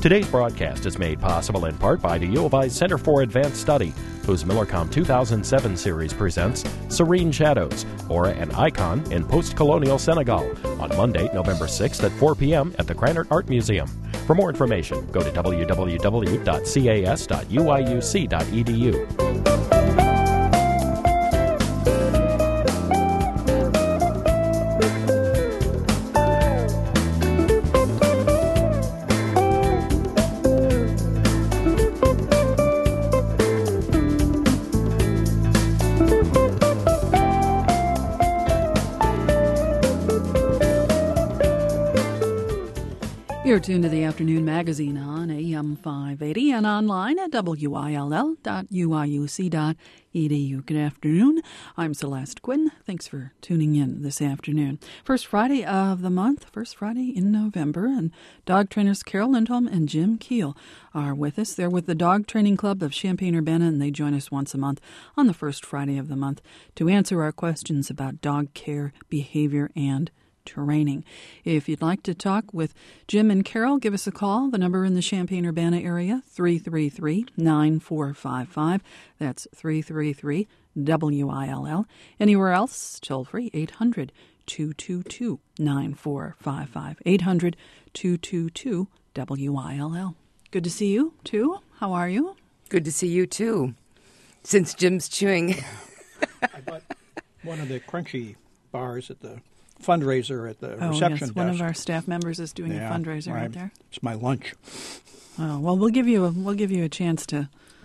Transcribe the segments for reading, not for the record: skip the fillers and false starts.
Today's broadcast is made possible in part by the U of I's Center for Advanced Study, whose Millercom 2007 series presents Serene Shadows, or an icon in post-colonial Senegal, on Monday, November 6th at 4 p.m. at the Krannert Art Museum. For more information, go to www.cas.uiuc.edu. You're tuned to the Afternoon Magazine on AM 580 and online at will.uiuc.edu. Good afternoon. I'm Celeste Quinn. Thanks for tuning in this afternoon. First Friday of the month, first Friday in November, and dog trainers Carol Lindholm and Jim Keel are with us. They're with the Dog Training Club of Champaign-Urbana, and they join us once a month on the first Friday of the month to answer our questions about dog care, behavior, and training. If you'd like to talk with Jim and Carol, give us a call. The number in the Champaign-Urbana area, 333-9455. That's 333-WILL. Anywhere else, toll free, 800-222-9455. 800-222-WILL. Good to see you, too. How are you? Good to see you, too. Since Jim's chewing. I bought one of the crunchy bars at the fundraiser at the reception desk. One of our staff members is doing a fundraiser right there. It's my lunch. Oh, well, we'll give you a chance to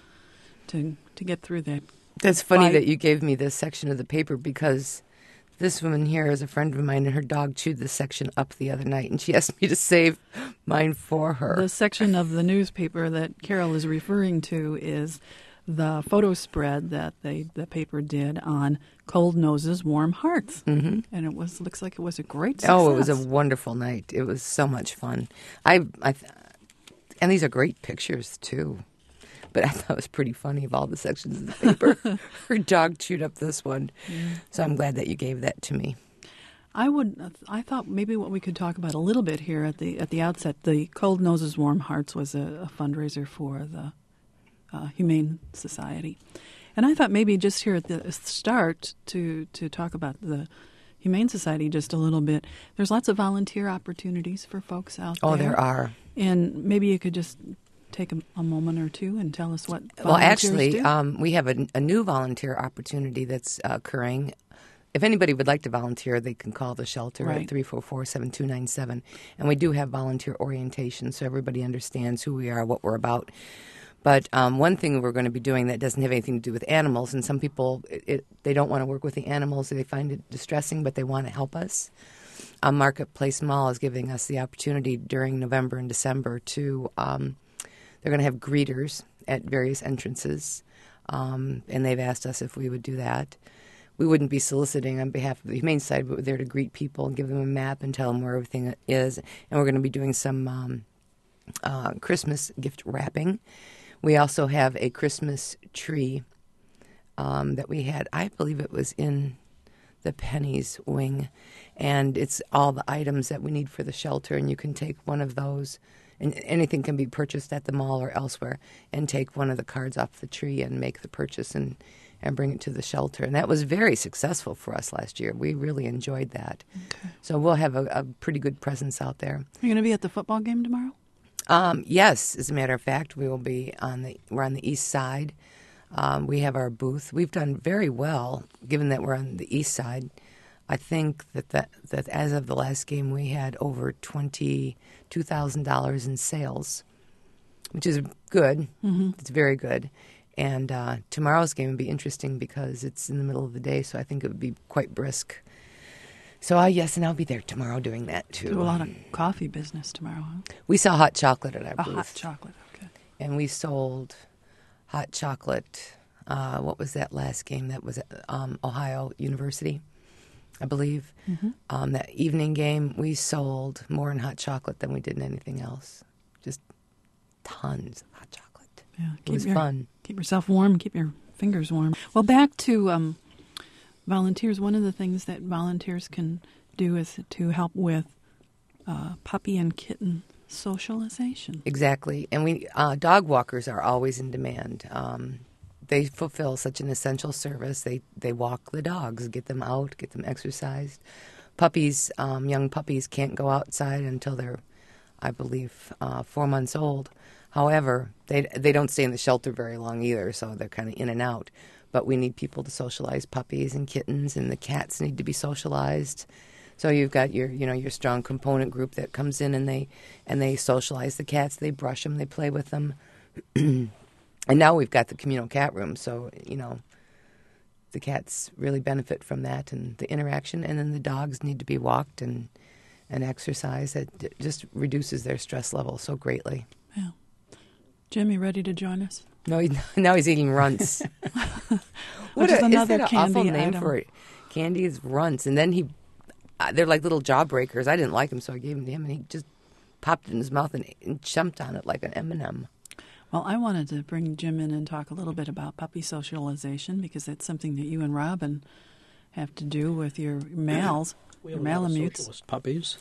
get through that. That's funny that you gave me this section of the paper, because this woman here is a friend of mine, and her dog chewed this section up the other night, and she asked me to save mine for her. The section of the newspaper that Carol is referring to is the photo spread that the paper did on Cold Noses, Warm Hearts. Mm-hmm. And it looks like it was a great success. Oh, it was a wonderful night. It was so much fun. And these are great pictures, too. But I thought it was pretty funny of all the sections of the paper. Her dog chewed up this one. Yeah. So I'm glad that you gave that to me. I thought maybe what we could talk about a little bit here at the outset, the Cold Noses, Warm Hearts was a fundraiser for the Humane Society. And I thought maybe just here at the start to talk about the Humane Society just a little bit. There's lots of volunteer opportunities for folks out there. Oh, there are. And maybe you could just take a moment or two and tell us what volunteers Well, actually, do. We have a new volunteer opportunity that's occurring. If anybody would like to volunteer, they can call the shelter at 344-7297. And we do have volunteer orientation, so everybody understands who we are, what we're about. But one thing we're going to be doing that doesn't have anything to do with animals, and some people, they don't want to work with the animals, they find it distressing, but they want to help us. Marketplace Mall is giving us the opportunity during November and December to, they're going to have greeters at various entrances, and they've asked us if we would do that. We wouldn't be soliciting on behalf of the Humane Society, but we're there to greet people and give them a map and tell them where everything is. And we're going to be doing some Christmas gift wrapping. We also have a Christmas tree that we had. I believe it was in the Pennies wing, and it's all the items that we need for the shelter, and you can take one of those, and anything can be purchased at the mall or elsewhere, and take one of the cards off the tree and make the purchase and bring it to the shelter. And that was very successful for us last year. We really enjoyed that. Okay. So we'll have a pretty good presence out there. Are you going to be at the football game tomorrow? Yes, as a matter of fact, we're on the east side. We have our booth. We've done very well, given that we're on the east side. I think that as of the last game, we had over $22,000 in sales, which is good. Mm-hmm. It's very good. And tomorrow's game would be interesting because it's in the middle of the day, so I think it would be quite brisk. So, yes, and I'll be there tomorrow doing that, too. Do a lot of coffee business tomorrow, huh? We sell hot chocolate at our booth. Hot chocolate, okay. And we sold hot chocolate. What was that last game? That was at Ohio University, I believe. Mm-hmm. That evening game, we sold more in hot chocolate than we did in anything else. Just tons of hot chocolate. Yeah, it was fun. Keep yourself warm. Keep your fingers warm. Well, back to volunteers. One of the things that volunteers can do is to help with puppy and kitten socialization. Exactly. And we dog walkers are always in demand. They fulfill such an essential service. They walk the dogs, get them out, get them exercised. Puppies, young puppies can't go outside until they're, I believe, 4 months old. However, they don't stay in the shelter very long either, so they're kind of in and out. But we need people to socialize puppies and kittens, and the cats need to be socialized. So you've got your strong component group that comes in and they socialize the cats. They brush them, they play with them, and now we've got the communal cat room. So the cats really benefit from that and the interaction. And then the dogs need to be walked and exercised. It just reduces their stress level so greatly. Yeah, Jim, you ready to join us? No, now he's eating runts. Which is another is that candy an awful name item. for it? Candy is runts, and then they're like little jawbreakers. I didn't like them, so I gave them to him, and he just popped it in his mouth and chumped on it like an M&M. Well, I wanted to bring Jim in and talk a little bit about puppy socialization because it's something that you and Robin have to do with your males, We your have a lot of Malamutes. socialist puppies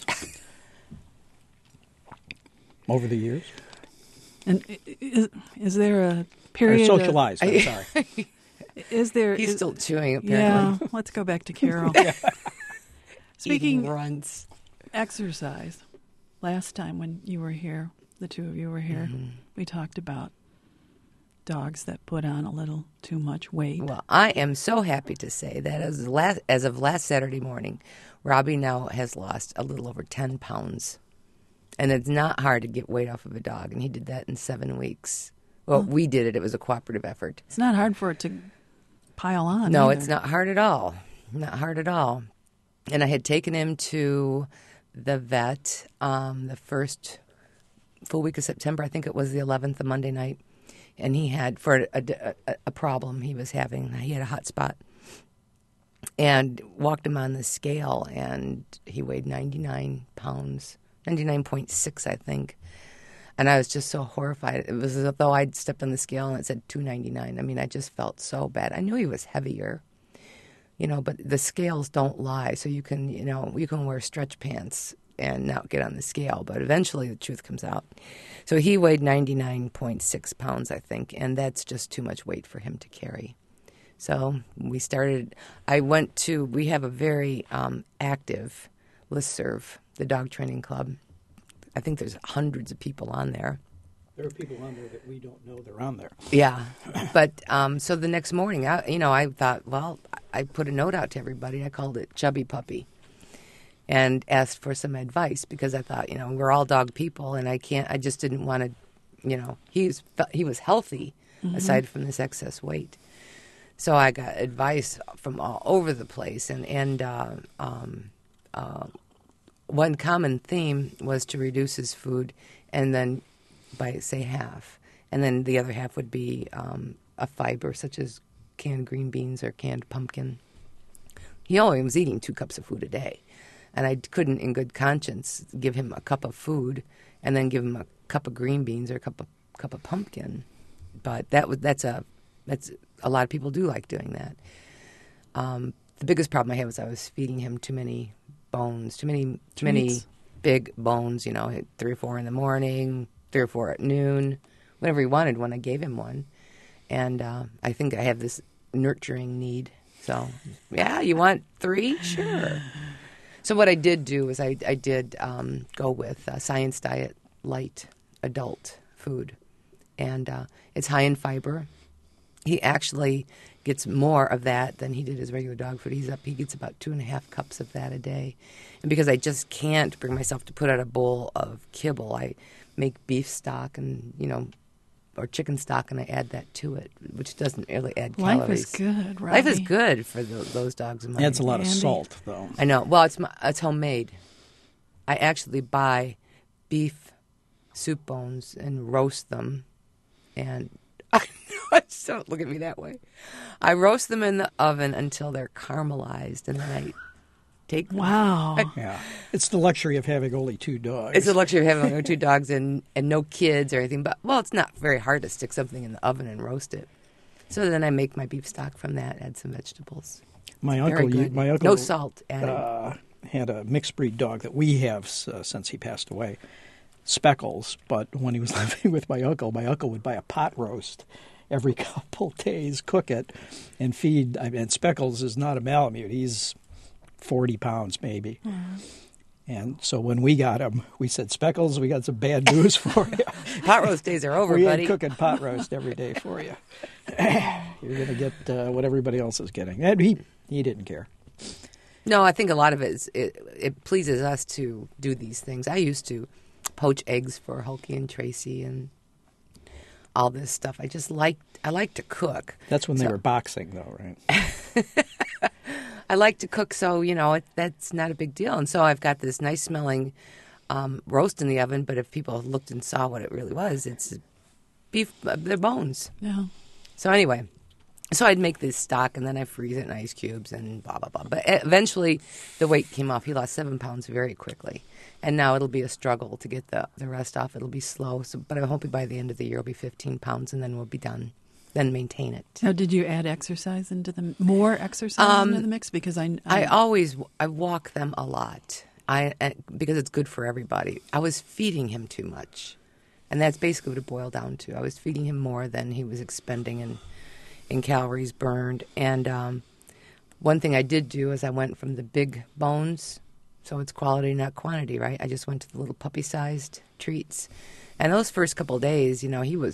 over the years. And is there a period? Socialized, I'm sorry. Is there? He's is- still chewing, Yeah, apparently. let's go back to Carol. Speaking Eating runts. exercise, last time when you were here, the two of you were here, we talked about dogs that put on a little too much weight. Well, I am so happy to say that as of last Saturday morning, Robbie now has lost a little over 10 pounds. And it's not hard to get weight off of a dog, and he did that in 7 weeks. Well, we did it. It was a cooperative effort. It's not hard for it to pile on. No, either. it's not hard at all. Not hard at all. And I had taken him to the vet the first full week of September. I think it was the 11th, the Monday night. And he had, for a problem he was having, he had a hot spot. And walked him on the scale, and he weighed 99 pounds, 99.6, I think. And I was just so horrified. It was as though I'd stepped on the scale and it said 299. I mean, I just felt so bad. I knew he was heavier, but the scales don't lie. So you can, you can wear stretch pants and not get on the scale. But eventually the truth comes out. So he weighed 99.6 pounds, I think. And that's just too much weight for him to carry. So we have a very active listserv, the Dog Training Club. I think there's hundreds of people on there. There are people on there that we don't know they're on there. Yeah. But so the next morning, I thought, well, I put a note out to everybody. I called it Chubby Puppy and asked for some advice because I thought, we're all dog people and I just didn't want to, he was healthy aside from this excess weight. So I got advice from all over the place and one common theme was to reduce his food and then by, say, half. And then the other half would be a fiber such as canned green beans or canned pumpkin. He only was eating 2 cups of food a day. And I couldn't, in good conscience, give him a cup of food and then give him a cup of green beans or a cup of pumpkin. But that's a lot of people do like doing that. The biggest problem I had was I was feeding him too many bones, too many big bones, 3 or 4 in the morning, 3 or 4 at noon, whenever he wanted one, I gave him one. And I think I have this nurturing need. So, yeah, you want 3? Sure. So what I did do is I did go with Science Diet Light adult food. And it's high in fiber. He actually gets more of that than he did his regular dog food. He gets about 2.5 cups of that a day. And because I just can't bring myself to put out a bowl of kibble, I make beef stock and, or chicken stock, and I add that to it, which doesn't really add calories. Life is good, right? Life is good for those dogs of mine. Adds a lot of Andy. salt, though. I know. Well, it's homemade. I actually buy beef soup bones and roast them, and don't look at me that way. I roast them in the oven until they're caramelized, and then I take them. Wow. Yeah. It's the luxury of having only 2 dogs. It's a luxury of having 2 dogs and no kids or anything. But, well, it's not very hard to stick something in the oven and roast it. So then I make my beef stock from that, add some vegetables. My Very uncle, good. my uncle No salt added. had a mixed breed dog that we have since he passed away. Speckles, but when he was living with my uncle would buy a pot roast every couple days, cook it, and feed. And Speckles is not a Malamute. He's 40 pounds maybe. Mm-hmm. And so when we got him, we said, Speckles, we got some bad news for you. Pot roast days are over, buddy. We ain't cooking pot roast every day for you. You're going to get what everybody else is getting. And he didn't care. No, I think a lot of it is it pleases us to do these things. I used to poach eggs for Hulky and Tracy and all this stuff. I like to cook. That's when they were boxing, though, right? I like to cook, so, that's not a big deal. And so I've got this nice smelling roast in the oven, but if people looked and saw what it really was, it's beef, they're bones. Yeah. So anyway, so I'd make this stock, and then I freeze it in ice cubes and blah, blah, blah. But eventually the weight came off. He lost 7 pounds very quickly. And now it'll be a struggle to get the rest off. It'll be slow. But I hope by the end of the year it'll be 15 pounds, and then we'll be done. Then maintain it. Now, did you add exercise into into the mix? Because I walk them a lot. Because it's good for everybody. I was feeding him too much, and that's basically what it boiled down to. I was feeding him more than he was expending in calories burned. And one thing I did do is I went from the big bones, so it's quality not quantity, right? I just went to the little puppy-sized treats, and those first couple of days,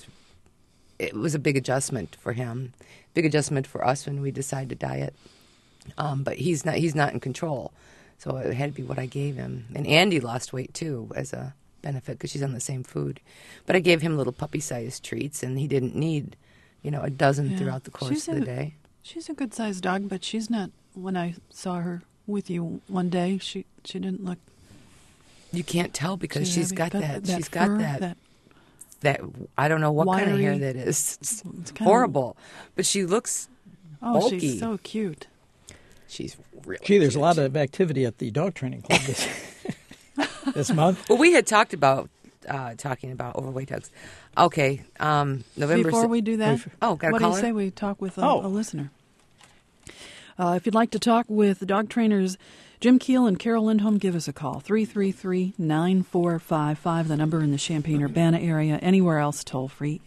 it was a big adjustment for him, big adjustment for us when we decided to diet. But he's not in control, so it had to be what I gave him. And Andy lost weight too as a benefit because she's on the same food. But I gave him little puppy-sized treats, and he didn't need, a dozen throughout the course of the day. She's a good-sized dog, but she's not. When I saw her with you one day, she didn't look. You can't tell because she's got that. She's fur, got that I don't know what wiry, kind of hair that is. It's horrible. But she looks bulky. She's so cute. She's really there's cute. a lot of activity at the dog training club this month. Well, we had talked about talking about overweight dogs. Okay, November. Before we do that, got a caller? What do you say we talk with a listener? If you'd like to talk with dog trainers Jim Keel and Carol Lindholm, give us a call, 333-9455, the number in the Champaign-Urbana area. Anywhere else, toll-free,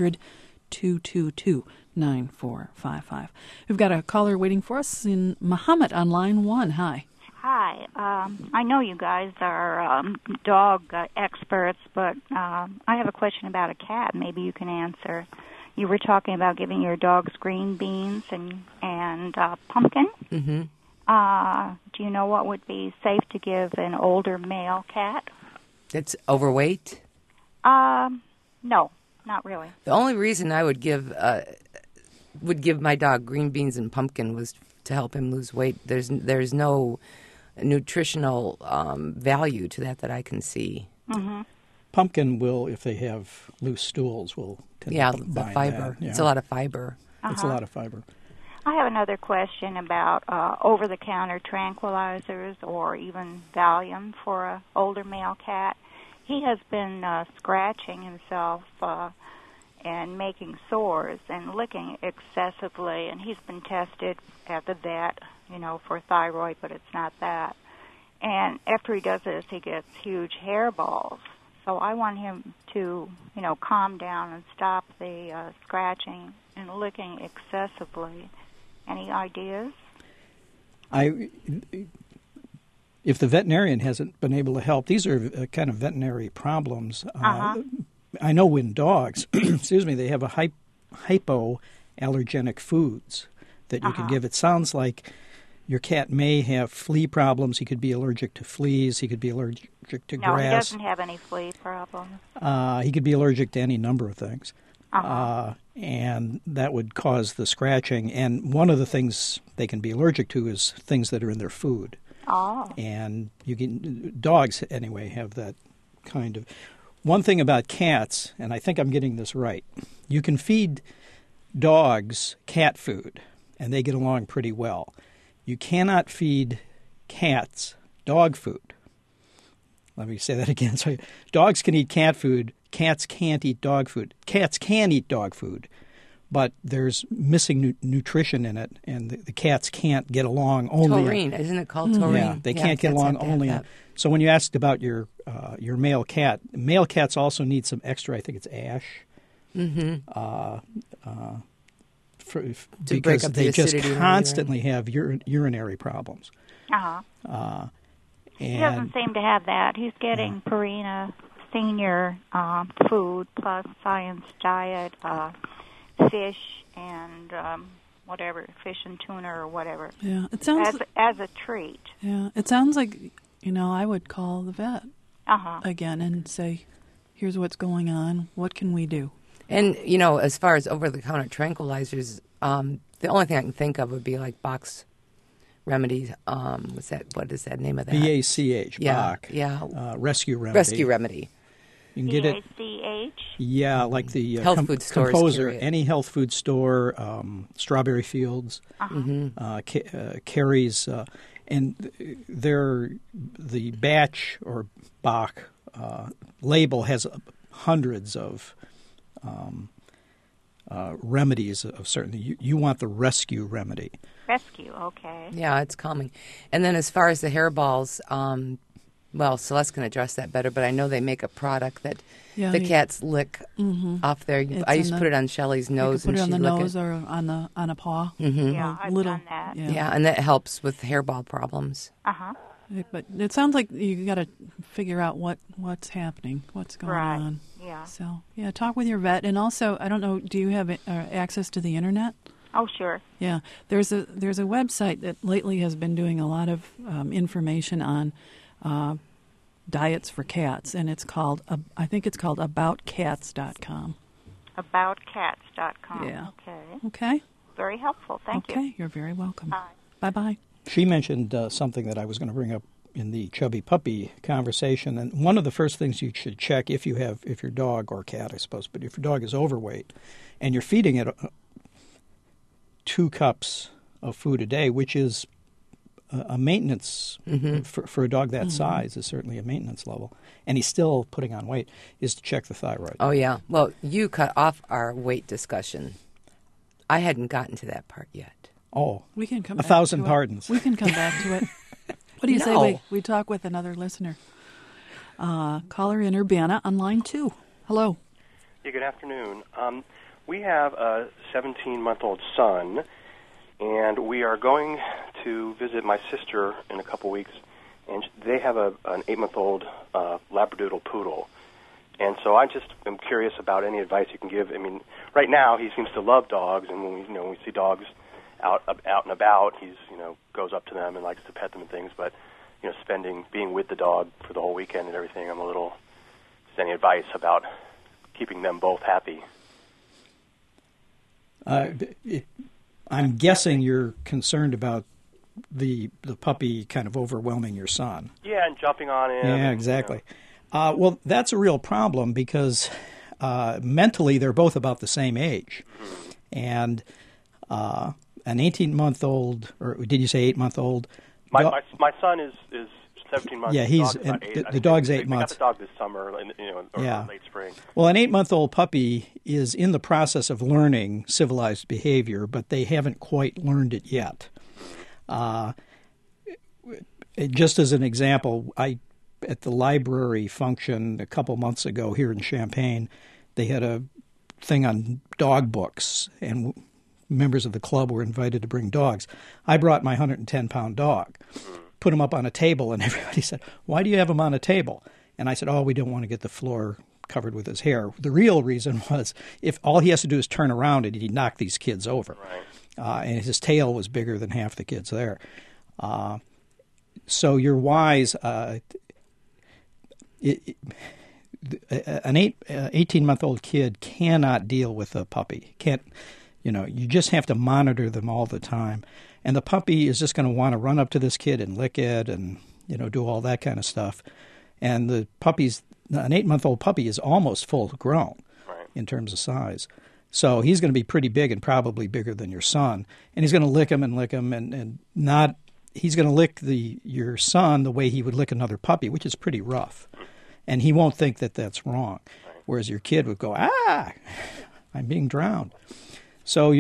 800-222-9455. We've got a caller waiting for us in Muhammad on line 1. Hi. Hi. I know you guys are dog experts, but I have a question about a cat maybe you can answer. You were talking about giving your dogs green beans and pumpkin. Mm-hmm. Do you know what would be safe to give an older male cat? That's overweight? No, not really. The only reason I would give my dog green beans and pumpkin was to help him lose weight. There's no nutritional value to that I can see. Mm-hmm. Pumpkin will, if they have loose stools, will tend to bind the fiber. that. Yeah. It's a lot of fiber. It's a lot of fiber. I have another question about over-the-counter tranquilizers or even Valium for an older male cat. He has been scratching himself and making sores and licking excessively, and he's been tested at the vet, for thyroid, but it's not that. And after he does this, he gets huge hairballs. So I want him to, calm down and stop the scratching and licking excessively. Any ideas? If the veterinarian hasn't been able to help, these are kind of veterinary problems. I know in dogs, they have a hypoallergenic foods that you can give. It sounds like your cat may have flea problems. He could be allergic to fleas. He could be allergic to grass. No, he doesn't have any flea problems. He could be allergic to any number of things. And that would cause the scratching. And one of the things they can be allergic to is things that are in their food. Oh. And dogs, anyway, have that kind of. One thing about cats, and I think I'm getting this right, you can feed dogs cat food, and they get along pretty well. You cannot feed cats dog food. Let me say that again. So dogs can eat cat food. Cats can't eat dog food. Cats can eat dog food, but there's missing nutrition in it, and the cats can't get along only. Taurine, isn't it called taurine? Yeah, they can't get along only. So when you asked about your male cats also need some extra. I think it's ash. Because they just constantly have urinary problems. He doesn't seem to have that. He's getting Purina Senior food plus Science Diet, fish and whatever, fish and tuna or whatever. Yeah, it sounds as a treat. Yeah, it sounds like I would call the vet again and say, "Here's what's going on. What can we do?" And as far as over-the-counter tranquilizers, the only thing I can think of would be like Bach's Remedies. What is that name of that? BACH. Yeah, Bach. yeah. Rescue Remedy. Rescue Remedy. You can get it. BACH. Yeah, like the health food stores. Composer, any health food store, Strawberry Fields carries, and the batch or Bach label has hundreds of remedies of certain. You want the Rescue Remedy. Rescue, okay. Yeah, it's calming. And then as far as the hairballs, Celeste can address that better, but I know they make a product that the cats lick off there. I used to put it on Shelley's nose. You could put it on the nose it. or on a paw. Yeah, I've done that. Yeah, and that helps with hairball problems. But it sounds like you got to figure out what's happening, what's going on. Yeah. So talk with your vet, and also I don't know, do you have access to the internet? Oh, sure. Yeah, there's a website that lately has been doing a lot of information on diets for cats, and it's called aboutcats.com. Aboutcats.com. Yeah. Okay. Very helpful. Thank you. Okay, you're very welcome. Bye-bye. She mentioned something that I was going to bring up in the chubby puppy conversation, and one of the first things you should check if your dog or cat, I suppose, but if your dog is overweight and you're feeding it 2 cups of food a day, which is a maintenance for a dog that size is certainly a maintenance level, and he's still putting on weight, is to check the thyroid. Oh, yeah. Well, you cut off our weight discussion. I hadn't gotten to that part yet. Oh, we can come 1,000 pardons. We can come back to it. What do you say we talk with another listener? Caller in Urbana on line 2. Hello. Yeah, good afternoon. We have a 17-month-old son, and we are going to visit my sister in a couple weeks, and they have an 8-month-old Labradoodle poodle. And so I just am curious about any advice you can give. I mean, right now he seems to love dogs, and when we see dogs out and about, he's goes up to them and likes to pet them and things. But being with the dog for the whole weekend and everything, I'm a little. Just any advice about keeping them both happy? I'm guessing you're concerned about the puppy kind of overwhelming your son. Yeah, and jumping on him. Yeah, exactly. Well, that's a real problem because mentally they're both about the same age, and an 18-month-old, or did you say 8-month-old? My son is 17 months. Yeah, the dog's 8 months. We got the dog this summer, or late spring. Well, an 8-month-old puppy is in the process of learning civilized behavior, but they haven't quite learned it yet. Just as an example, at the library function a couple months ago here in Champaign, they had a thing on dog books, and members of the club were invited to bring dogs. I brought my 110-pound dog, put him up on a table, and everybody said, "Why do you have him on a table?" And I said, "Oh, we don't want to get the floor covered with his hair." The real reason was if all he has to do is turn around and he'd knock these kids over. Right. And his tail was bigger than half the kids there. So you're wise. An 18-month-old kid cannot deal with a puppy. You just have to monitor them all the time. And the puppy is just going to want to run up to this kid and lick it and, do all that kind of stuff. And an 8-month-old puppy is almost full grown in terms of size. So he's going to be pretty big and probably bigger than your son. And he's going to lick him and not, he's going to lick your son the way he would lick another puppy, which is pretty rough. And he won't think that that's wrong. Whereas your kid would go, "Ah, I'm being drowned." So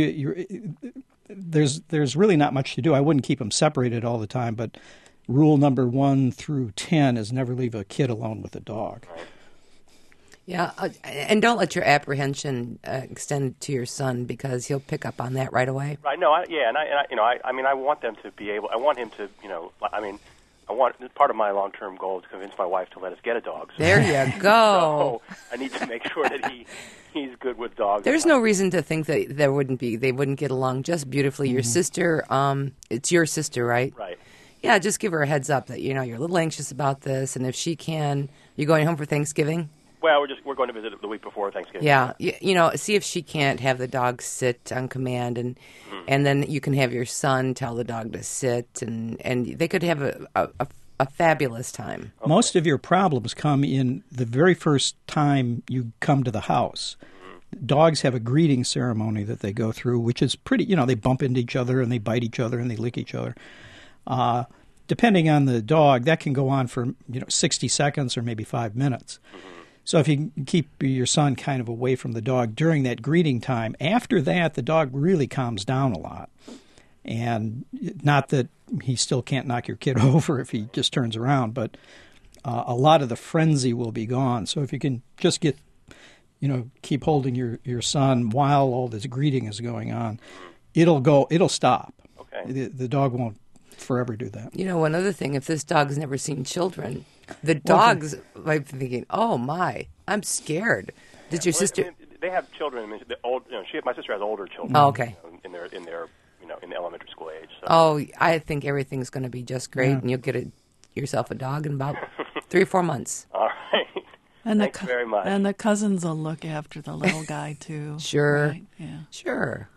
there's really not much to do. I wouldn't keep them separated all the time, but rule number 1 through 10 is never leave a kid alone with a dog. Right. Yeah, and don't let your apprehension extend to your son, because he'll pick up on that right away. Right. No. I want them to be able. I want him to. Part of my long-term goal is to convince my wife to let us get a dog. So, There you go. So I need to make sure that he's good with dogs. There's no reason to think that they wouldn't get along just beautifully. Your sister, it's your sister, right? Right. Yeah, just give her a heads up that you're a little anxious about this, and if she can, you're going home for Thanksgiving. Well, we're going to visit the week before Thanksgiving. Yeah, see if she can't have the dog sit on command, and then you can have your son tell the dog to sit, and they could have a fabulous time. Okay. Most of your problems come in the very first time you come to the house. Dogs have a greeting ceremony that they go through, which is pretty, they bump into each other and they bite each other and they lick each other. Depending on the dog, that can go on for 60 seconds or maybe 5 minutes. So if you keep your son kind of away from the dog during that greeting time, after that, the dog really calms down a lot. And not that he still can't knock your kid over if he just turns around, but a lot of the frenzy will be gone. So if you can just keep holding your son while all this greeting is going on, it'll stop. Okay. The dog won't forever do that. One other thing, if this dog's never seen children, the dogs might be thinking, "Oh my, I'm scared." Did your sister? They have children. My sister has older children. Oh, okay. In their in the elementary school age. So. Oh, I think everything's going to be just great, and you'll get yourself a dog in about 3 or 4 months. All right. And Thanks very much. And the cousins will look after the little guy too. Sure. Right? Yeah. Sure.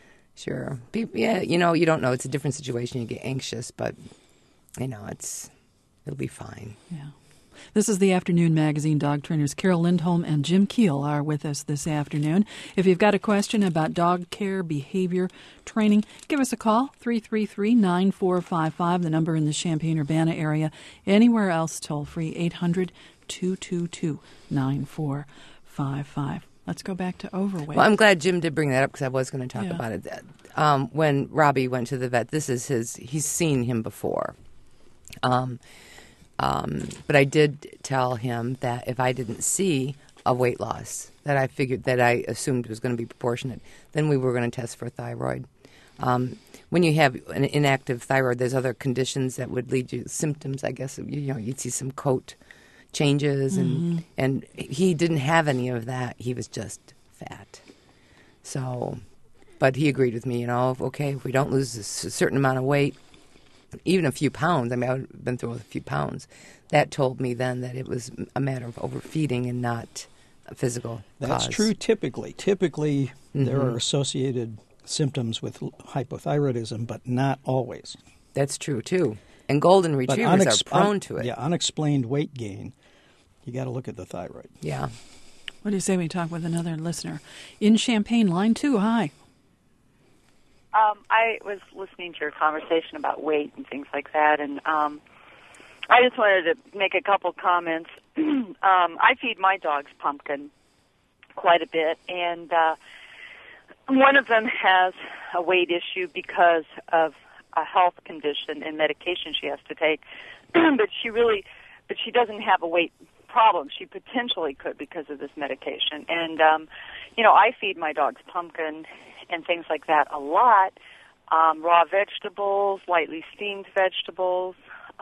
Yeah, you don't know. It's a different situation. You get anxious, but it'll be fine. Yeah. This is the Afternoon Magazine. Dog trainers Carol Lindholm and Jim Keel are with us this afternoon. If you've got a question about dog care, behavior, training, give us a call, 333-9455, the number in the Champaign-Urbana area. Anywhere else, toll free, 800-222-9455. Let's go back to overweight. Well, I'm glad Jim did bring that up, because I was going to talk about it. When Robbie went to the vet, he's seen him before. But I did tell him that if I didn't see a weight loss that I assumed was going to be proportionate, then we were going to test for thyroid. When you have an inactive thyroid, there's other conditions that would lead you symptoms. I guess you'd see some coat changes, and he didn't have any of that. He was just fat. So, but he agreed with me. If we don't lose a certain amount of weight, even a few pounds. I've been through a few pounds. That told me then that it was a matter of overfeeding and not a physical That's cause. true typically. Typically, there are associated symptoms with hypothyroidism, but not always. That's true, too. And golden retrievers are prone to it. Yeah, unexplained weight gain. You got to look at the thyroid. Yeah. What do you say we talk with another listener? In Champaign, line 2, hi. I was listening to your conversation about weight and things like that, and I just wanted to make a couple comments. I feed my dogs pumpkin quite a bit, and one of them has a weight issue because of a health condition and medication she has to take, but she doesn't have a weight problem. She potentially could because of this medication, and I feed my dogs pumpkin and things like that a lot. Raw vegetables, lightly steamed vegetables,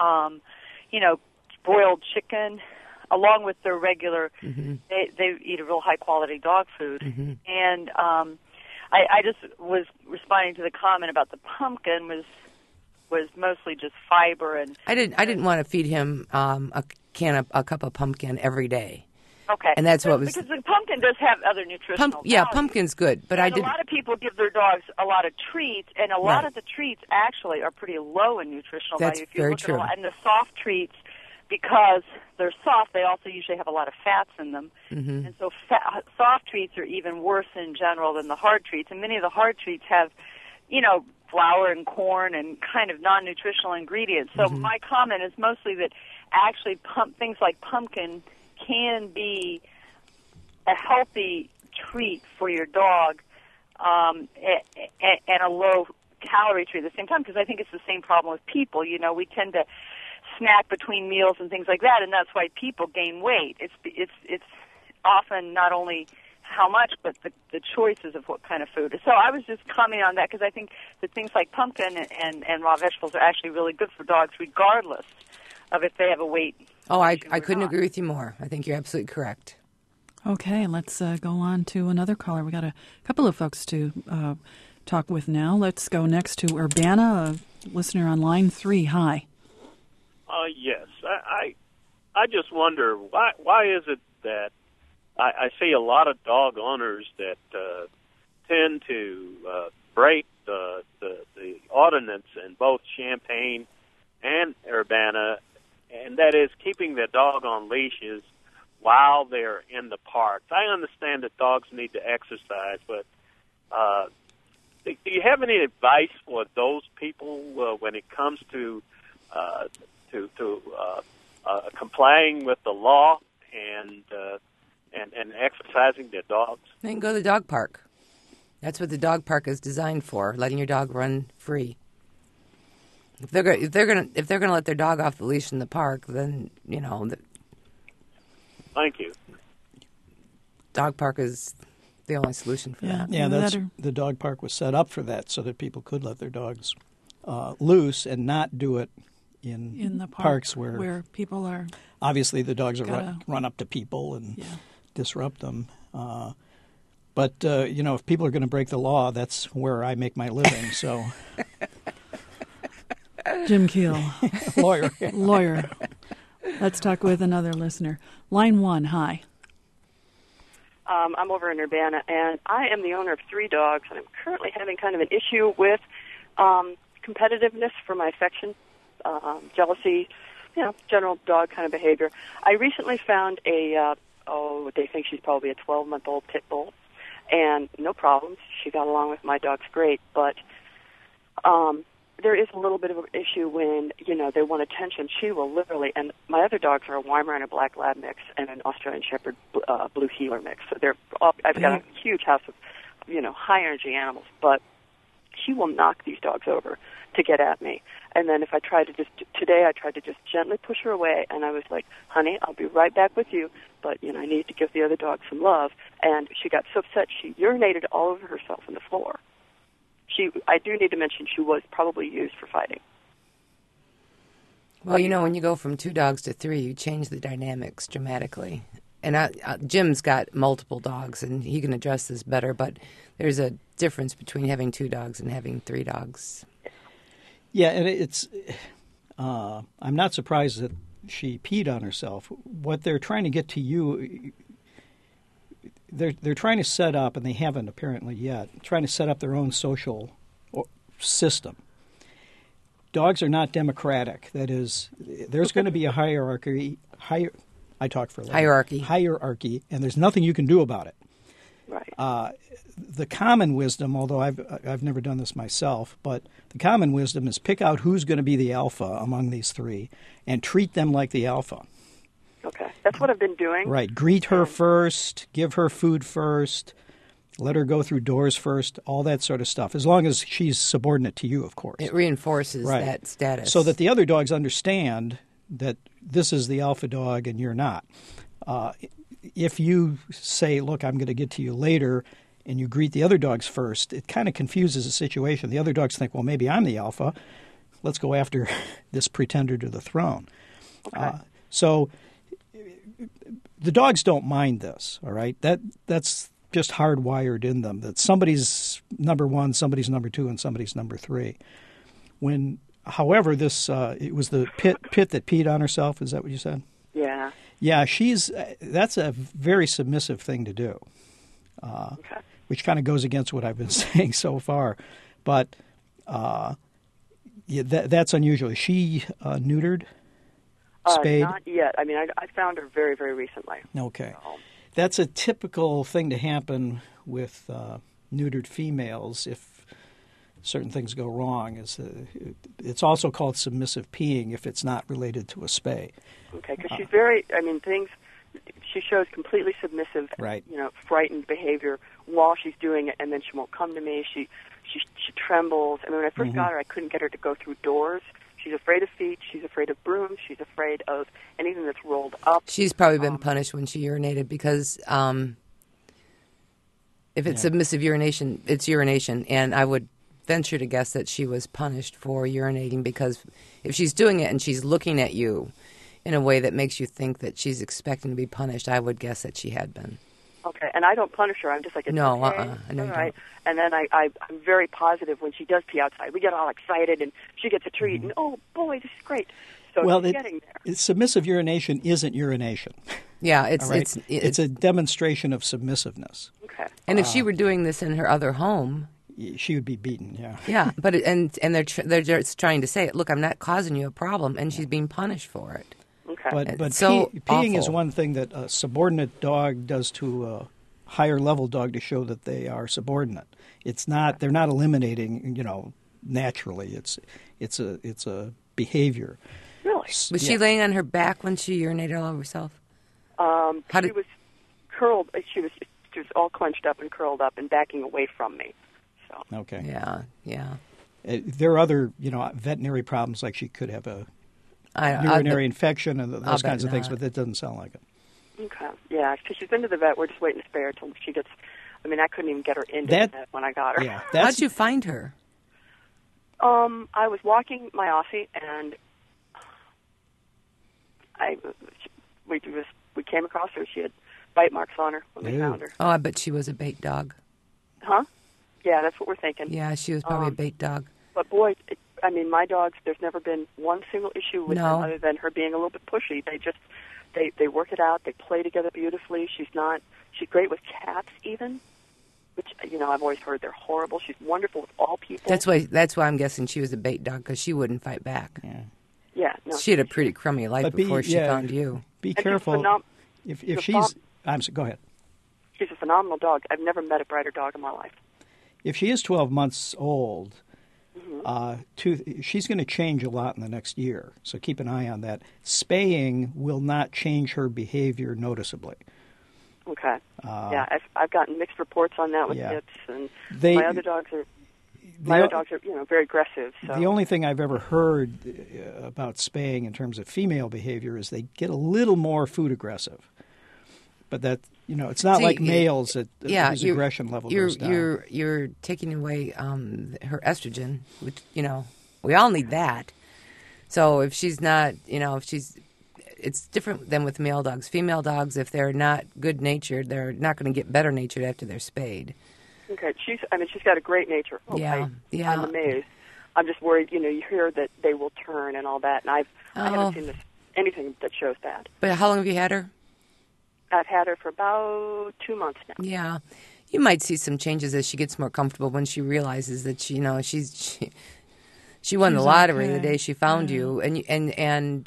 boiled chicken, along with their regular, they eat a real high-quality dog food. And I just was responding to the comment about the pumpkin was mostly just fiber. And I didn't want to feed him a cup of pumpkin every day. Okay. And that's what was... Because the pumpkin does have other nutritional values. Pumpkin's good, but a lot of people give their dogs a lot of treats, and a lot of the treats actually are pretty low in nutritional That's value. If you very look true. And the soft treats, because they're soft, they also usually have a lot of fats in them. And so soft treats are even worse in general than the hard treats, and many of the hard treats have, flour and corn and kind of non-nutritional ingredients. So my comment is mostly that actually things like pumpkin can be a healthy treat for your dog and a low calorie treat at the same time, because I think it's the same problem with people. You know, we tend to snack between meals and things like that, and that's why people gain weight. It's often not only how much, but the choices of what kind of food. So I was just commenting on that because I think that things like pumpkin and raw vegetables are actually really good for dogs, regardless of if they have a weight. Oh, I couldn't agree with you more. I think you're absolutely correct. Okay, let's go on to another caller. We got a couple of folks to talk with now. Let's go next to Urbana, a listener on line 3. Hi. Yes, I just wonder why is it that I see a lot of dog owners that tend to break the ordinance in both Champaign and Urbana, and that is keeping their dog on leashes while they're in the parks. I understand that dogs need to exercise, but do you have any advice for those people when it comes to complying with the law and exercising their dogs? They can go to the dog park. That's what the dog park is designed for, letting your dog run free. If they're gonna let their dog off the leash in the park, then Thank you. Dog park is the only solution for that. Yeah, the dog park was set up for that, so that people could let their dogs loose and not do it in the parks where people are. Obviously, the dogs are run up to people and disrupt them. But if people are going to break the law, that's where I make my living. So, Jim Keel, lawyer. Let's talk with another listener. Line 1. Hi. I'm over in Urbana, and I am the owner of 3 dogs, and I'm currently having kind of an issue with competitiveness for my affection, jealousy, general dog kind of behavior. I recently found they think she's probably a 12-month-old pit bull, and no problems. She got along with my dogs great, but there is a little bit of an issue when, they want attention. She will literally, and my other dogs are a Weimaraner Black Lab mix and an Australian Shepherd Blue Heeler mix. So I've got a huge house of, high-energy animals, but she will knock these dogs over to get at me. And then if I tried to today I tried to just gently push her away, and I was like, honey, I'll be right back with you, but, I need to give the other dog some love. And she got so upset, she urinated all over herself on the floor. I do need to mention she was probably used for fighting. Well, when you go from 2 dogs to 3, you change the dynamics dramatically. And Jim's got multiple dogs, and he can address this better, but there's a difference between having 2 dogs and having 3 dogs. Yeah, and it's I'm not surprised that she peed on herself. What they're trying to get to you, they're trying to set up, and they haven't apparently yet, trying to set up their own social system. Dogs are not democratic. That is, there's going to be a hierarchy. I talk for a little. Hierarchy, and there's nothing you can do about it. Right. The common wisdom, although I've never done this myself, but the common wisdom is pick out who's going to be the alpha among these 3 and treat them like the alpha. Okay, that's what I've been doing. Right. Greet her first, give her food first, let her go through doors first, all that sort of stuff, as long as she's subordinate to you, of course. It reinforces that status. So that the other dogs understand that this is the alpha dog and you're not. If you say, look, I'm going to get to you later, and you greet the other dogs first, it kind of confuses the situation. The other dogs think, well, maybe I'm the alpha. Let's go after this pretender to the throne. Okay. So the dogs don't mind this, all right? That's just hardwired in them, that somebody's number 1, somebody's number 2, and somebody's number 3. However, this it was the pit that peed on herself. Is that what you said? Yeah. Yeah, that's a very submissive thing to do, which kind of goes against what I've been saying so far. But that's unusual. Is she neutered, spayed? Not yet. I mean, I found her very, very recently. Okay. That's a typical thing to happen with neutered females if certain things go wrong. It's also called submissive peeing if it's not related to a spay. Okay, because she's very, she shows completely submissive, right. Frightened behavior while she's doing it, and then she won't come to me. She trembles. I mean, when I first got her, I couldn't get her to go through doors. She's afraid of feet. She's afraid of brooms. She's afraid of anything that's rolled up. She's probably been punished when she urinated because if it's submissive urination, it's urination. And I would venture to guess that she was punished for urinating because if she's doing it and she's looking at you in a way that makes you think that she's expecting to be punished, I would guess that she had been. Okay, and I don't punish her. I'm just like, it's no, okay. I know all you right. don't. And then I'm very positive when she does pee outside. We get all excited, and she gets a treat, and oh boy, this is great. So she's getting there. Submissive urination isn't urination. Yeah, it's a demonstration of submissiveness. Okay. And if she were doing this in her other home, she would be beaten. Yeah. Yeah, but and they're just trying to say, look, I'm not causing you a problem, and she's being punished for it. Okay. But peeing awful. is one thing that a subordinate dog does to a higher level dog to show that they are subordinate. It's not. They're not eliminating. Naturally. It's a behavior. Really? Was she laying on her back when she urinated all over herself? She was curled. She was all clenched up and curled up and backing away from me. So. Okay. Yeah. There are other veterinary problems, like she could have a urinary infection and those kinds of things, but that doesn't sound like it. Okay. Yeah, because she's been to the vet. We're just waiting to spare her till she gets. I mean, I couldn't even get her into the vet when I got her. Yeah. How'd you find her? I was walking my Aussie, and we came across her. She had bite marks on her when we found her. Oh, I bet she was a bait dog. Huh? Yeah, that's what we're thinking. Yeah, she was probably a bait dog. But boy, my dogs, there's never been one single issue with them other than her being a little bit pushy. They work it out. They play together beautifully. She's great with cats even, which, I've always heard they're horrible. She's wonderful with all people. That's why I'm guessing she was a bait dog, because she wouldn't fight back. Yeah. No, she had a pretty crummy life before she found you. Be careful. If she's... go ahead. She's a phenomenal dog. I've never met a brighter dog in my life. If she is 12 months old, she's going to change a lot in the next year, so keep an eye on that. Spaying will not change her behavior noticeably. Okay. I've gotten mixed reports on that with Tips, and my other dogs are very aggressive. So. The only thing I've ever heard about spaying in terms of female behavior is they get a little more food aggressive. But that, it's not like males that whose aggression level goes down. You're taking away her estrogen, which, we all need that. So if she's not, it's different than with male dogs. Female dogs, if they're not good-natured, they're not going to get better-natured after they're spayed. Okay, she's got a great nature. I'm amazed. I'm just worried, you hear that they will turn and all that, and I haven't seen anything that shows that. But how long have you had her? I've had her for about 2 months now. Yeah. You might see some changes as she gets more comfortable when she realizes that she won the lottery the day she found you, and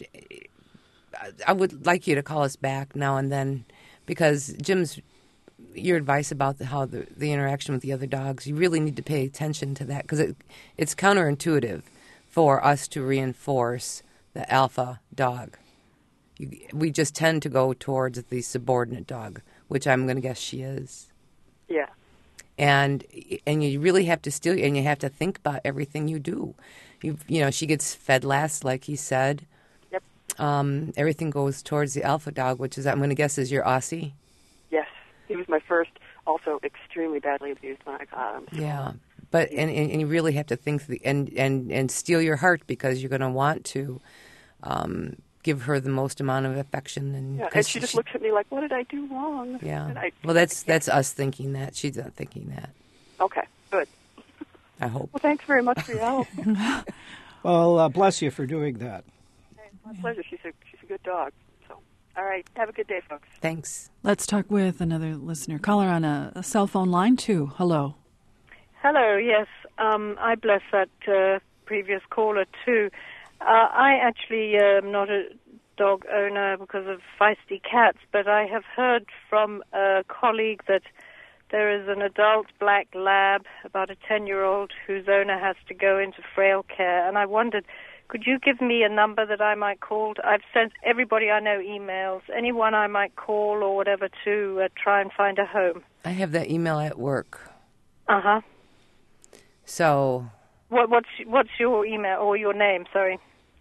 I would like you to call us back now and then, because your advice about how the interaction with the other dogs, you really need to pay attention to that, because it's counterintuitive for us to reinforce the alpha dog. We just tend to go towards the subordinate dog, which I'm going to guess she is. Yeah. And you really have to and you have to think about everything you do. She gets fed last, like he said. Yep. Everything goes towards the alpha dog, which is, I'm going to guess, is your Aussie. Yes, he was my first. Also, extremely badly abused when I got him. So. Yeah, but and you really have to think and steel your heart, because you're going to want to give her the most amount of affection. And she just looks at me like, what did I do wrong? Yeah. Well, that's us thinking that. She's not thinking that. Okay, good. I hope. Well, thanks very much for your help. Well, bless you for doing that. My pleasure. She's a good dog. So, all right. Have a good day, folks. Thanks. Let's talk with another listener. Caller on a cell phone line, too. Hello. Hello, yes. I bless that previous caller, too. I actually am not a dog owner because of feisty cats, but I have heard from a colleague that there is an adult black lab, about a 10-year-old, whose owner has to go into frail care. And I wondered, Could you give me a number that I might call? I've sent everybody I know emails, anyone I might call or whatever to try and find a home. I have that email at work. Uh-huh. So... What's your email or your name, sorry?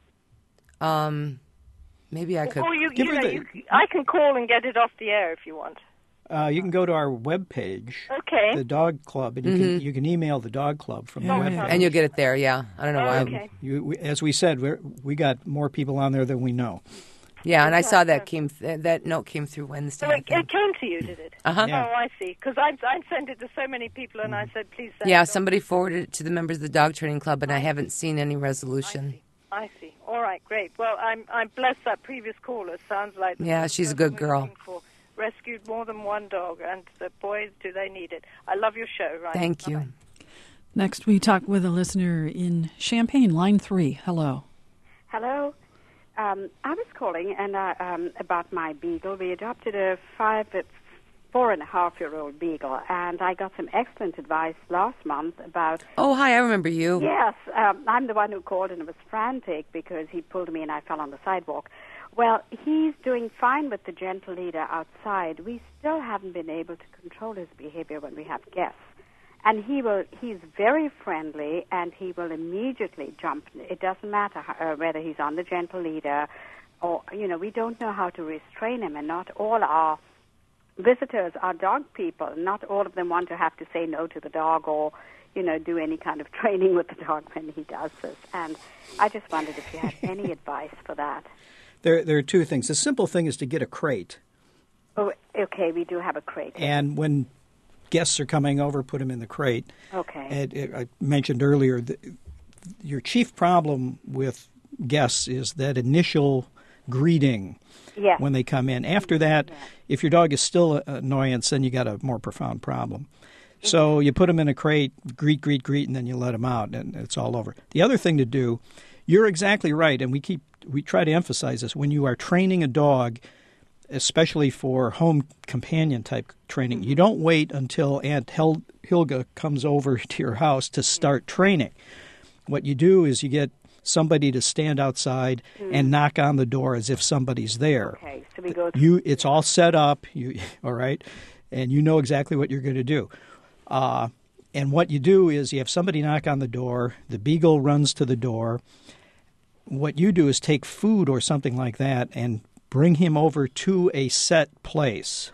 Maybe I could... Or I can call and get it off the air if you want. You can go to our webpage, okay, the Dog Club, and you can email the Dog Club from the webpage. And you'll get it there, yeah. I don't know why. Okay. As we said, we got more people on there than we know. Yeah, and I saw that that note came through Wednesday. So it came to you, did it? Uh-huh. Yeah. Oh, I see. Because I sent it to so many people, and I said, please send it. Yeah, somebody forwarded it to the members of the Dog Training Club, and I haven't seen any resolution. I see. All right, great. Well, I'm blessed that previous caller. Sounds like... Yeah, she's a good girl. Rescued more than one dog, and the boys, do they need it. I love your show, right? Thank you. Bye-bye. Next, we talk with a listener in Champaign, line 3. Hello. Hello. I was calling and about my beagle. We adopted a 4.5-year-old beagle, and I got some excellent advice last month about... Oh, hi, I remember you. Yes, I'm the one who called and was frantic because he pulled me and I fell on the sidewalk. Well, he's doing fine with the gentle leader outside. We still haven't been able to control his behavior when we have guests. And he's very friendly, and he will immediately jump. It doesn't matter whether he's on the gentle leader or, we don't know how to restrain him, and not all our visitors are dog people. Not all of them want to have to say no to the dog or, do any kind of training with the dog when he does this. And I just wondered if you had any advice for that. There are two things. The simple thing is to get a crate. Oh, okay, we do have a crate. And when guests are coming over, put them in the crate. Okay. I mentioned earlier that your chief problem with guests is that initial greeting when they come in. After that, if your dog is still an annoyance, then you got a more profound problem. So you put them in a crate, greet, and then you let them out, and it's all over. The other thing to do, you're exactly right, and we try to emphasize this. When you are training a dog, especially for home companion type training, you don't wait until Aunt Hilga comes over to your house to start training. What you do is you get somebody to stand outside and knock on the door as if somebody's there. Okay, so we go through. It's all set up, all right, and you know exactly what you're going to do. And what you do is you have somebody knock on the door, the beagle runs to the door. What you do is take food or something like that and bring him over to a set place.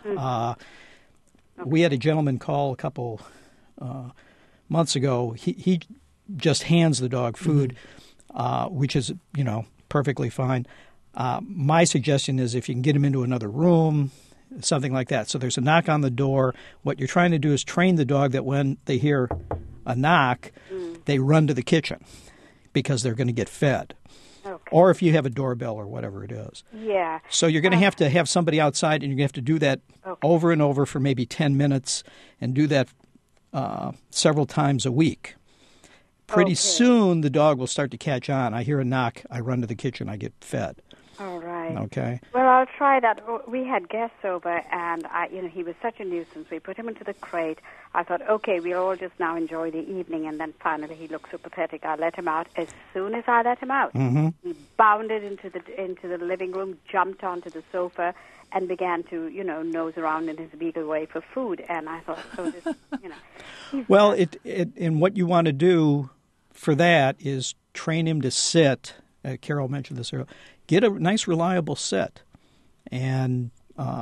We had a gentleman call a couple months ago. He just hands the dog food, which is, perfectly fine. My suggestion is if you can get him into another room, something like that. So there's a knock on the door. What you're trying to do is train the dog that when they hear a knock, they run to the kitchen because they're going to get fed. Okay. Or if you have a doorbell or whatever it is. Yeah. So you're going to have somebody outside, and you're going to have to do that over and over for maybe 10 minutes and do that several times a week. Pretty soon the dog will start to catch on. I hear a knock, I run to the kitchen, I get fed. All right. Okay. Well, I'll try that. We had guests over, and he was such a nuisance. We put him into the crate. I thought, okay, we'll all just now enjoy the evening, and then finally he looked so pathetic. I let him out. As soon as I let him out, he bounded into the living room, jumped onto the sofa, and began to, nose around in his beagle way for food. And I thought, so this, Well, and what you want to do for that is train him to sit. Carol mentioned this earlier. Get a nice, reliable sit, and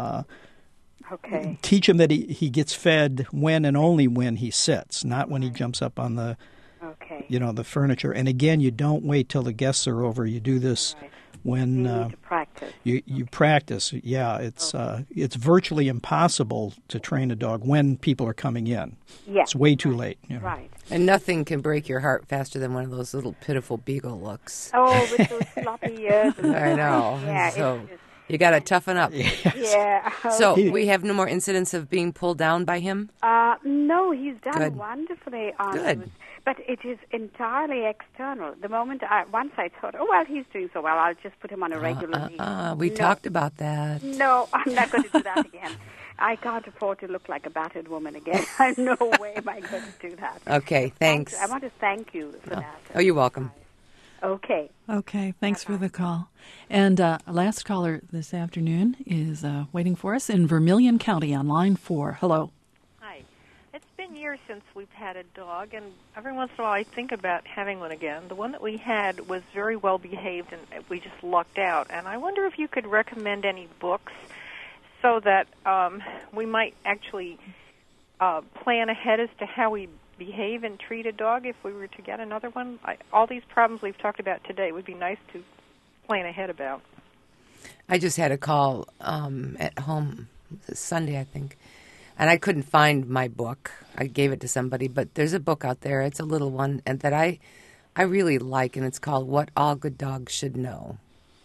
teach him that he gets fed when and only when he sits, not when he jumps up on the, the furniture. And again, you don't wait till the guests are over. You do this when you need to practice. You practice. Yeah, it's virtually impossible to train a dog when people are coming in. Yeah, it's way too late. Right. And nothing can break your heart faster than one of those little pitiful beagle looks. Oh, with those sloppy ears. I know. Yeah, so you got to toughen up. Yes. Yeah. So we have no more incidents of being pulled down by him? No, he's done wonderfully on Good. But it is entirely external. The moment once I thought, oh, well, he's doing so well, I'll just put him on a regular lead. We talked about that. No, I'm not going to do that again. I can't afford to look like a battered woman again. No way am I going to do that. Okay, thanks. I want to thank you for that. Oh, you're welcome. Okay. Okay, thanks for the call. And last caller this afternoon is waiting for us in Vermilion County on line 4. Hello. Hi. It's been years since we've had a dog, and every once in a while I think about having one again. The one that we had was very well behaved, and we just lucked out. And I wonder if you could recommend any books so that we might actually plan ahead as to how we behave and treat a dog if we were to get another one. All these problems we've talked about today would be nice to plan ahead about. I just had a call at home Sunday, I think, and I couldn't find my book. I gave it to somebody, but there's a book out there. It's a little one and that I really like, and it's called What All Good Dogs Should Know.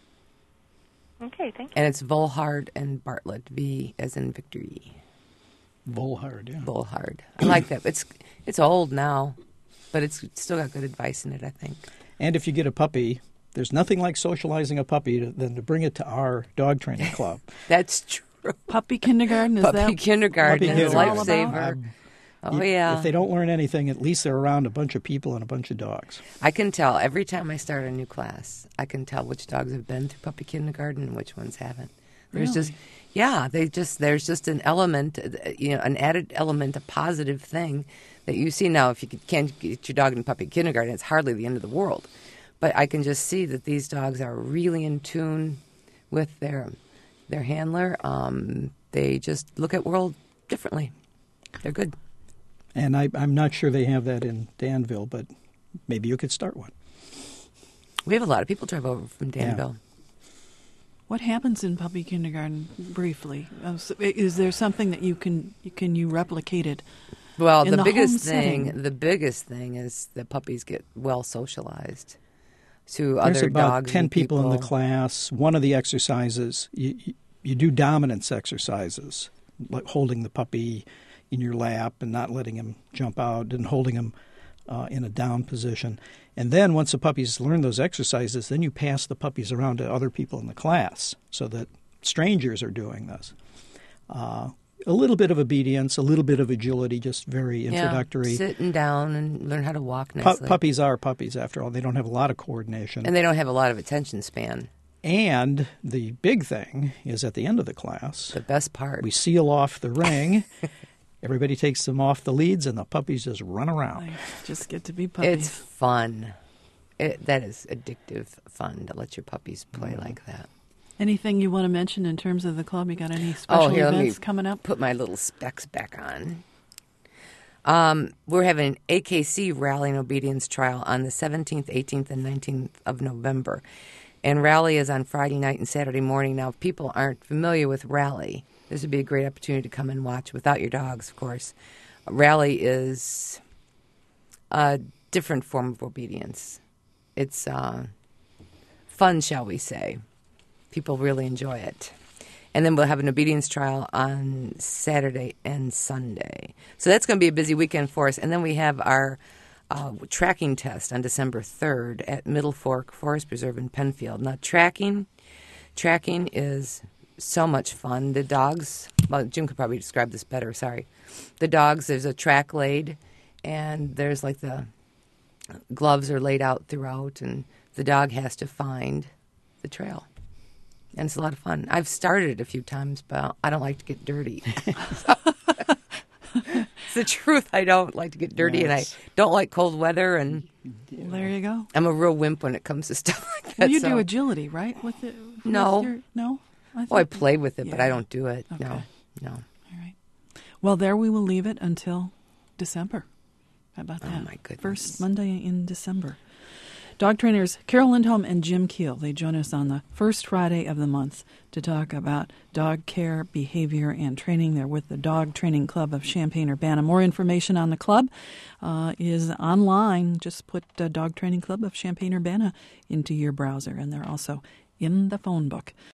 Okay, thank you. And it's Volhard and Bartlett, V as in Victory. Volhard, yeah. Volhard. I like that. It's old now, but it's still got good advice in it, I think. And if you get a puppy, there's nothing like socializing a puppy than to bring it to our dog training club. That's true. Puppy kindergarten, is that? Puppy kindergarten is a kindergarten. lifesaver. Yeah. If they don't learn anything, at least they're around a bunch of people and a bunch of dogs. I can tell every time I start a new class, I can tell which dogs have been through puppy kindergarten and which ones haven't. There's Really? there's just an element, an added element, a positive thing that you see now. If you can't get your dog in puppy kindergarten, it's hardly the end of the world. But I can just see that these dogs are really in tune with their handler. They just look at world differently. They're good. And I'm not sure they have that in Danville, but maybe you could start one. We have a lot of people drive over from Danville. Yeah. What happens in puppy kindergarten, briefly? Is there something that you can replicate it? Well, in the the biggest home thing is that puppies get well socialized to There's other about dogs. 10 and people in the class. One of the exercises, you do dominance exercises, like holding the puppy in your lap and not letting him jump out and holding him in a down position. And then once the puppies learn those exercises, then you pass the puppies around to other people in the class so that strangers are doing this. A little bit of obedience, a little bit of agility, just very introductory. Yeah, sitting down and learn how to walk nicely. Puppies are puppies, after all. They don't have a lot of coordination. And they don't have a lot of attention span. And the big thing is at the end of the class. The best part. We seal off the ring. Everybody takes them off the leads, and the puppies just run around. They just get to be puppies. It's fun. That is addictive fun to let your puppies play like that. Anything you want to mention in terms of the club? You got any special events coming up? Put my little specs back on. We're having an AKC Rally and Obedience Trial on the 17th, 18th, and 19th of November. And Rally is on Friday night and Saturday morning. Now, if people aren't familiar with Rally, this would be a great opportunity to come and watch without your dogs, of course. Rally is a different form of obedience. It's fun, shall we say. People really enjoy it. And then we'll have an obedience trial on Saturday and Sunday. So that's going to be a busy weekend for us. And then we have our tracking test on December 3rd at Middle Fork Forest Preserve in Penfield. Now, tracking is so much fun. The dogs, well, Jim could probably describe this better, sorry. The dogs, there's a track laid, and there's like the gloves are laid out throughout, and the dog has to find the trail. And it's a lot of fun. I've started it a few times, but I don't like to get dirty. It's the truth. I don't like to get dirty, and I don't like cold weather. And there you go. I'm a real wimp when it comes to stuff like that. Well, you do agility, right? With it? No. No? I play with it, but I don't do it. Okay. No. All right. Well, there we will leave it until December. How about that? Oh, my goodness. First Monday in December. Dog trainers Carol Lindholm and Jim Keel, they join us on the first Friday of the month to talk about dog care, behavior, and training. They're with the Dog Training Club of Champaign-Urbana. More information on the club is online. Just put Dog Training Club of Champaign-Urbana into your browser, and they're also in the phone book.